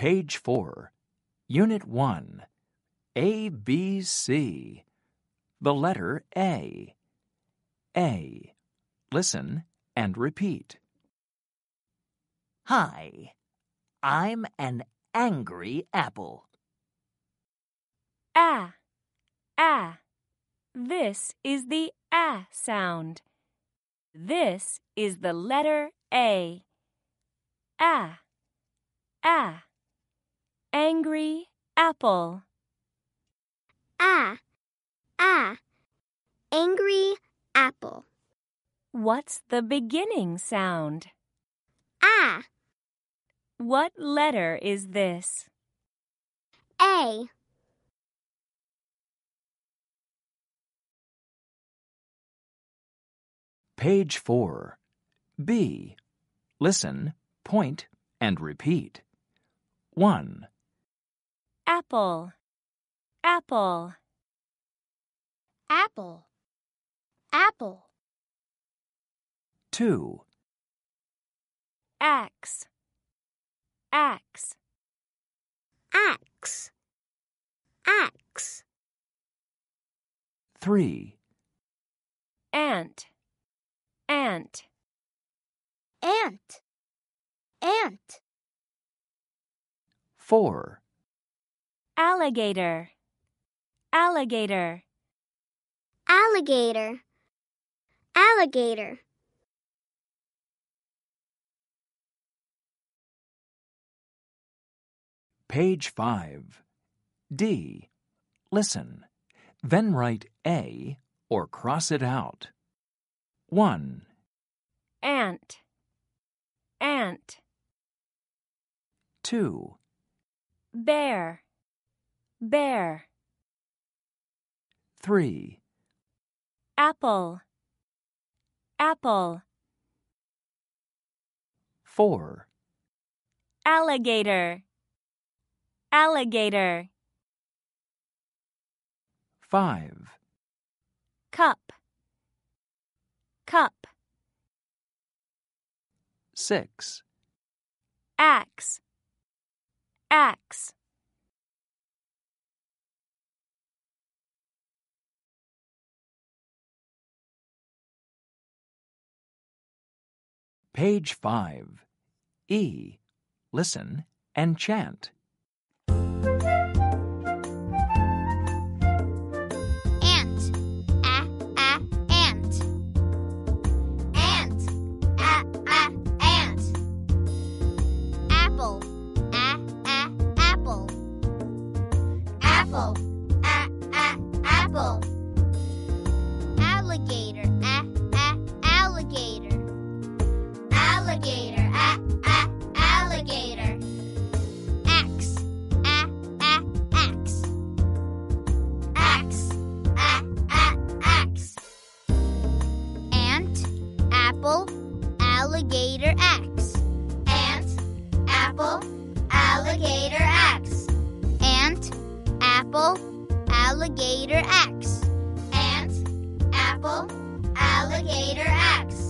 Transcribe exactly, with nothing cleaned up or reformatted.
Page four, Unit one, A B C. The letter A. A. Listen and repeat. Hi, I'm an angry apple. Ah, ah. This is the ah sound. This is the letter A. Ah, ah. Angry apple. Ah, ah. Angry apple. What's the beginning sound? Ah. What letter is this? A. Page four, B. Listen, point, and repeat. one. Apple, apple. Apple. Apple. two. Axe, axe. Axe. Axe. three. Ant, ant. Ant. Ant. four. Alligator, alligator. Alligator. Alligator. Page five, D. Listen, then write A or cross it out. one. Ant, ant. two. Bear, bear. three. Apple, apple. four. Alligator, alligator. five. Cup, cup. six. Axe, axe. Page five, E. Listen and chant. Ant. Ah, ah, ant. Ant. Ah, ah, ant. Apple. Ah, ah, apple. Apple. Ah, ah, apple. Alligator. Ah, ah, alligator. Alligator. Ah, ah, alligator. Axe. Ah, ah, axe. Axe. Ah, ah, axe. Ant, apple, alligator, axe. Ant, apple, alligator, axe. Ant, apple, alligator, axe. Ant, apple, alligator, axe.